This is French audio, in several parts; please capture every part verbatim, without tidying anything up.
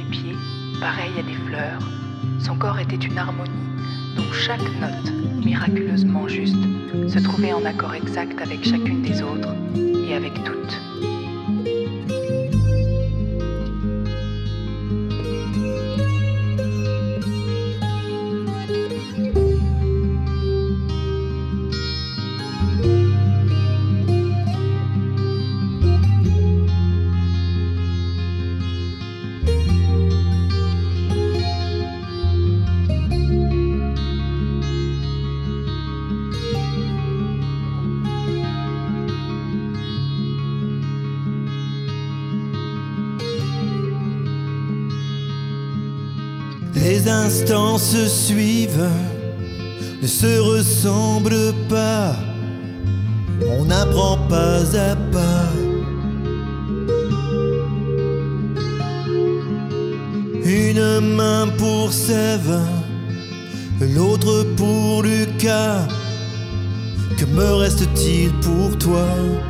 ses pieds, pareil à des fleurs. Son corps était une harmonie, dont chaque note, miraculeusement juste, se trouvait en accord exact avec chacune des autres et avec toutes. Les instants se suivent, ne se ressemblent pas, on n'apprend pas à pas. Une main pour Sève, l'autre pour Lucas. Que me reste-t-il pour toi?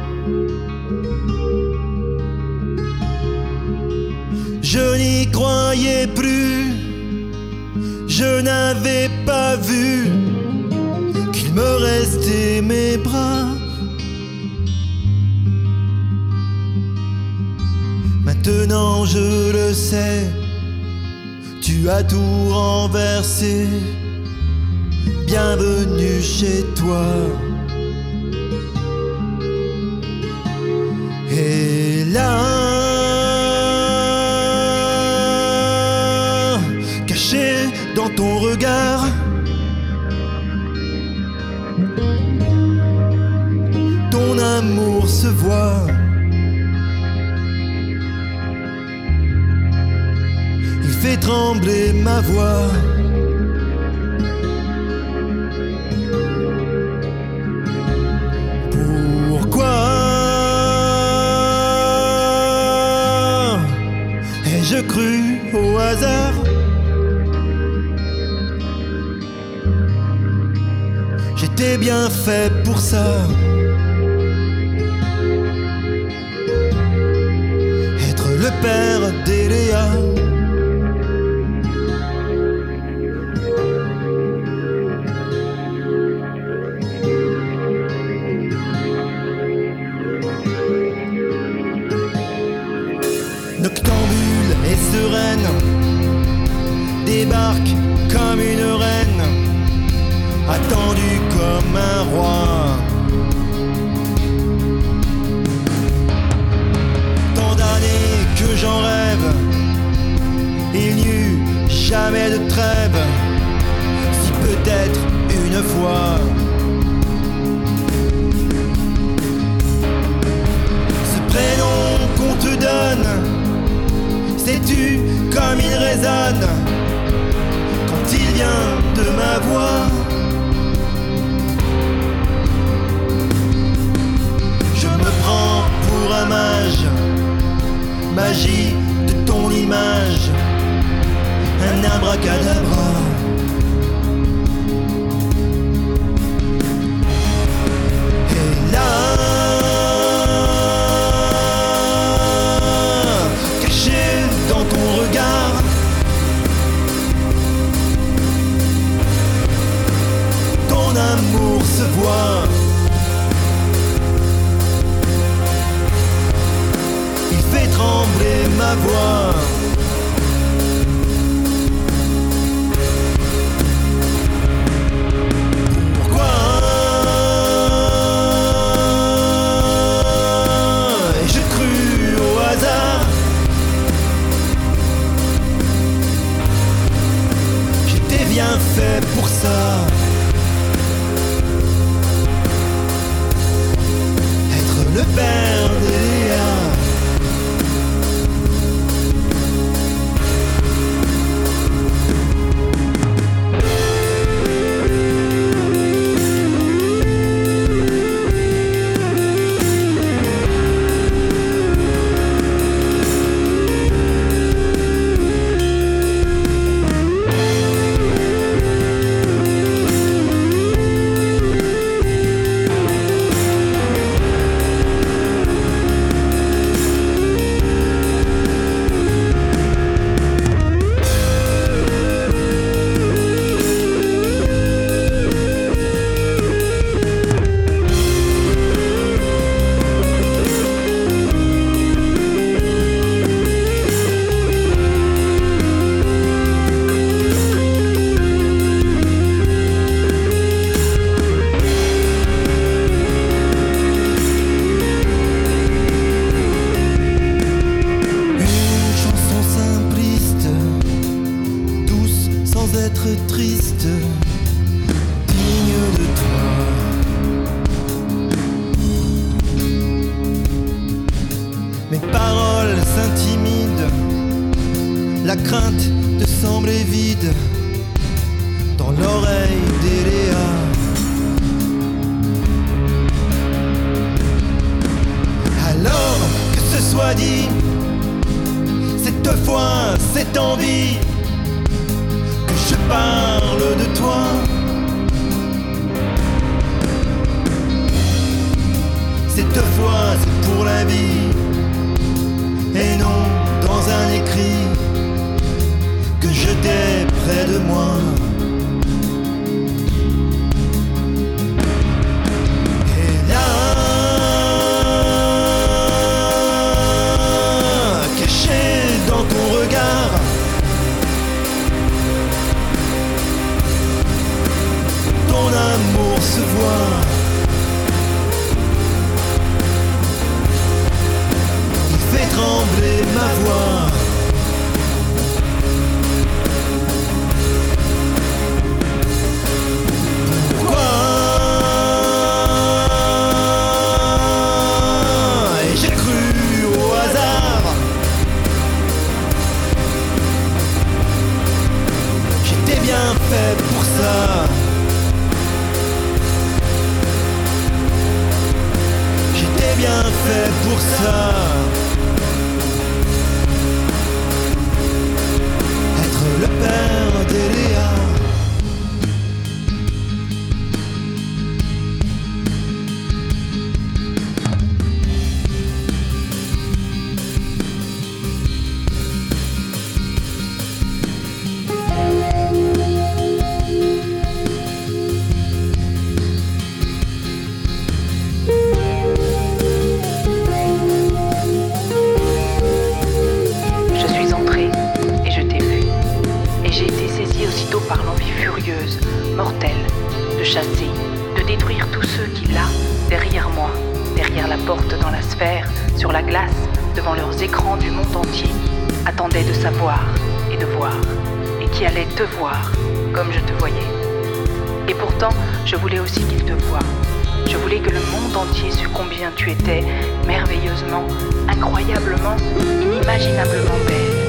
Je n'y croyais plus. Je n'avais pas vu qu'il me restait mes bras. Maintenant je le sais, tu as tout renversé. Bienvenue chez toi. Et là, caché dans ton regard, ton amour se voit. Il fait trembler ma voix. Pourquoi ai-je cru au hasard? J'étais bien fait pour ça. Être le père d'Eléa. Noctambule et sereine, débarque comme une reine, attendu comme un roi. Tant d'années que j'en rêve, il n'y eut jamais de trêve, si peut-être une fois. Ce prénom qu'on te donne, sais-tu comme il résonne quand il vient de ma voix? Je me prends pour un mage, magie de ton image, un abracadabra. Et là, caché dans ton regard, ton amour se voit. Fait trembler ma voix. être triste, digne de toi. Mes paroles s'intimident, la crainte de sembler vide dans l'oreille d'Eléa. Alors que ce soit dit, cette fois, cette envie que je parle de toi. Cette fois, c'est pour la vie et non dans un écrit que je t'ai près de moi. Et là, caché dans ton regard, ton amour se voit. Il fait trembler ma voix. Fait pour ça. J'étais bien fait pour ça. Être le père d'Eléa. Par l'envie furieuse, mortelle, de chasser, de détruire tous ceux qui, là, derrière moi, derrière la porte dans la sphère, sur la glace, devant leurs écrans du monde entier, attendaient de savoir et de voir, et qui allaient te voir comme je te voyais. Et pourtant, je voulais aussi qu'ils te voient. Je voulais que le monde entier sût combien tu étais merveilleusement, incroyablement, inimaginablement belle.